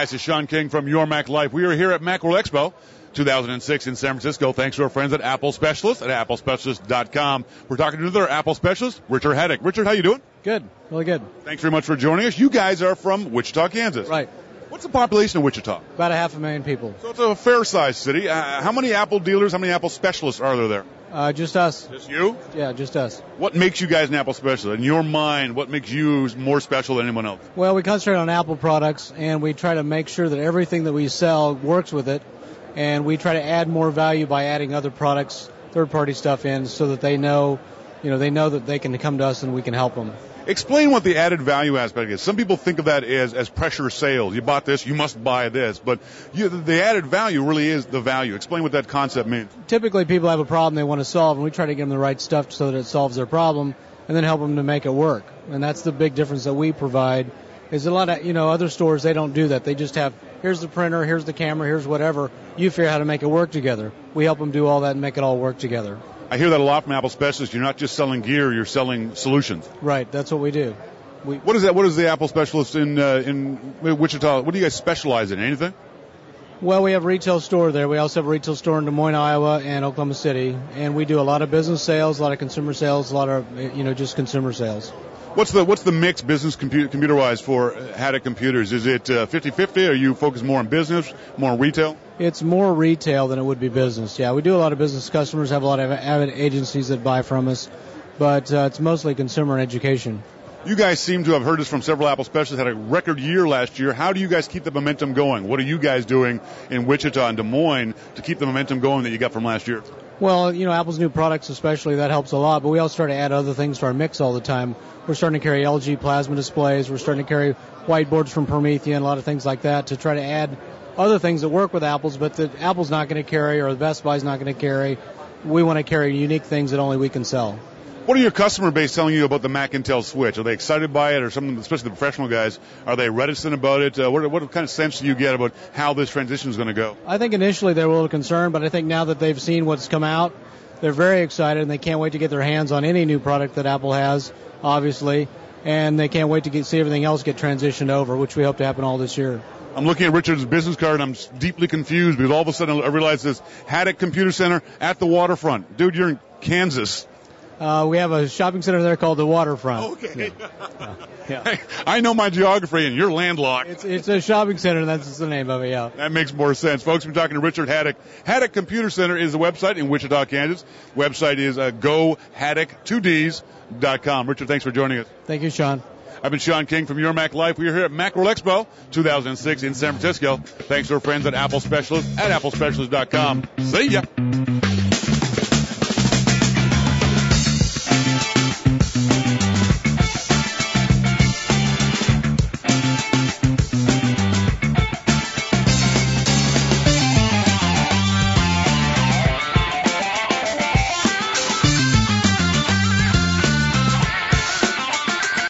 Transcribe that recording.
This is Sean King from Your Mac Life. We are here at Macworld Expo 2006 in San Francisco. Thanks to our friends at Apple Specialist at applespecialist.com. We're talking to another Apple Specialist, Richard Haddock. Richard, how you doing? Good. Really good. Thanks very much for joining us. You guys are from Wichita, Kansas. Right. What's the population of Wichita? About 500,000 people. So it's a fair-sized city. How many Apple dealers, how many Apple Specialists are there? Just us. Just you? Yeah, just us. What makes you guys an Apple Specialist? In your mind, what makes you more special than anyone else? Well, we concentrate on Apple products, and we try to make sure that everything that we sell works with it, and we try to add more value by adding other products, third-party stuff in, so that they know that they can come to us and we can help them. Explain what the added value aspect is. Some people think of that as pressure sales. You bought this, you must buy this. But the added value really is the value. Explain what that concept means. Typically, people have a problem they want to solve, and we try to give them the right stuff so that it solves their problem, and then help them to make it work. And that's the big difference that we provide. Is a lot of other stores, they don't do that. They just have, here's the printer, here's the camera, here's whatever. You figure out how to make it work together. We help them do all that and make it all work together. I hear that a lot from Apple Specialists. You're not just selling gear, you're selling solutions. Right, that's what we do. What is that? What is the Apple Specialist in Wichita? What do you guys specialize in? Anything? Well, we have a retail store there. We also have a retail store in Des Moines, Iowa, and Oklahoma City. And we do a lot of business sales, a lot of consumer sales, a lot of, just consumer sales. What's the mix business computer-wise for Haddock Computers? Is it 50-50? Are you focused more on business, more on retail? It's more retail than it would be business. Yeah, we do a lot of business customers, have a lot of avid agencies that buy from us, but it's mostly consumer and education. You guys seem to have heard this from several Apple Specialists, had a record year last year. How do you guys keep the momentum going? What are you guys doing in Wichita and Des Moines to keep the momentum going that you got from last year? Well, Apple's new products especially, that helps a lot, but we also try to add other things to our mix all the time. We're starting to carry LG plasma displays. We're starting to carry whiteboards from Promethean, a lot of things like that to try to add other things that work with Apple's, but that Apple's not going to carry or the Best Buy's not going to carry. We want to carry unique things that only we can sell. What are your customer base telling you about the Mac Intel switch? Are they excited by it, or some, especially the professional guys, are they reticent about it? What kind of sense do you get about how this transition is going to go? I think initially they were a little concerned, but I think now that they've seen what's come out, they're very excited, and they can't wait to get their hands on any new product that Apple has, obviously, and they can't wait to see everything else get transitioned over, which we hope to happen all this year. I'm looking at Richard's business card, and I'm deeply confused because all of a sudden I realize this Haddock Computer Center at the waterfront. Dude, you're in Kansas. We have a shopping center there called the Waterfront. Okay. Yeah. Hey, I know my geography, and you're landlocked. It's a shopping center, and that's the name of it, yeah. That makes more sense. Folks, we're talking to Richard Haddock. Haddock Computer Center is the website in Wichita, Kansas. Website is GoHaddock2Ds.com. Richard, thanks for joining us. Thank you, Sean. I've been Sean King from Your Mac Life. We are here at Macworld Expo 2006 in San Francisco. Thanks to our friends at Apple Specialist at applespecialist.com. See ya.